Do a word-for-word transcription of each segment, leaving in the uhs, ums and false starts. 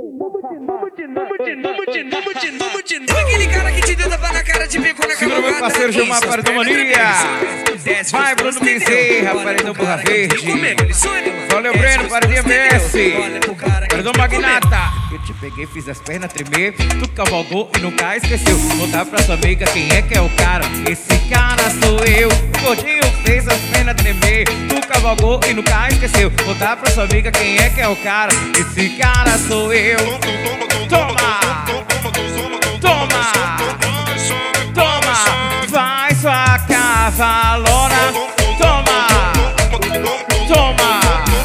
Aquele cara que te deu tapa na cara de bico na segura meu parceiro Gilmar Paredão Mania. Vai Bruno Bezerra, Paredão Burra Verde. Valeu Breno, Paredão M S. Paredão Magnata. Eu te peguei, fiz as pernas tremer. Tu cavalgou e nunca esqueceu. Contar pra sua amiga quem é que é o cara. Esse cara sou eu. O gordinho fez as pernas tremer. Tu cavalgou e nunca esqueceu. Contar pra sua amiga quem é que é o cara. Esse cara sou eu. Toma! Toma! Toma! Vai sua cavalona! Toma! Toma!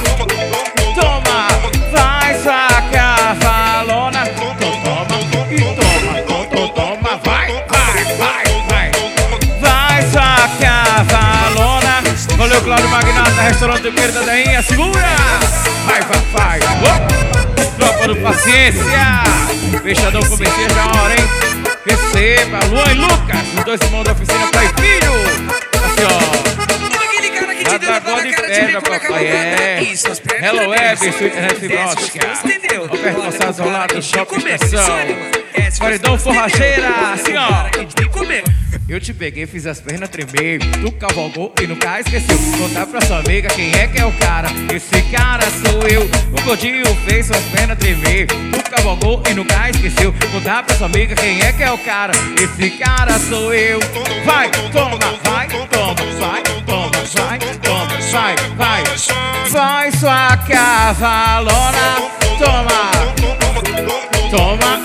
Toma! Vai sua cavalona! Toma e toma! Toma, toma! Vai, vai, vai, vai! Vai sua cavalona! Valeu, Cláudio Magnata, restaurante do Queiro da Dainha, segura! Vai, vai, vai! Oh! Tropa do Paciência! Fechadão comecei já a hora, hein? Receba, Luan e Lucas, os dois irmãos da oficina pai e filho. Assim, ó. Nada agora de pedra, papai. É. Hello Web, sua internet fibrótica. Roberto Gonçalves ao lado do Shopping Estação. Paredão Forrageira, assim, ó. Eu te peguei, fiz as pernas tremer. Tu cavalgou e nunca esqueceu. Contar pra sua amiga quem é que é o cara. Esse cara sou eu. O gordinho fez suas pernas tremer. Tu cavalgou e nunca esqueceu. Contar pra sua amiga quem é que é o cara. Esse cara sou eu. Vai, toma, vai, toma, vai, toma, vai, toma, vai, vai. Vai sua cavalona. Toma, toma,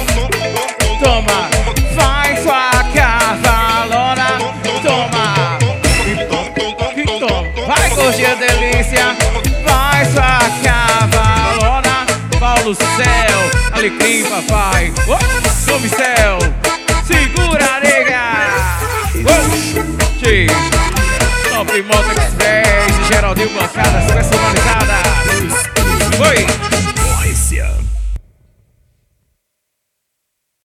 toma. Vai sua cavalona. Toma e toma. Vai, gordinha delícia. Vai sua cavalona. Paulo Céu, Alecrim, papai. Oh, Tome Céu. Segura, nega. Oh, Top Moto Express. Geraldinho Bancadas personalizadas.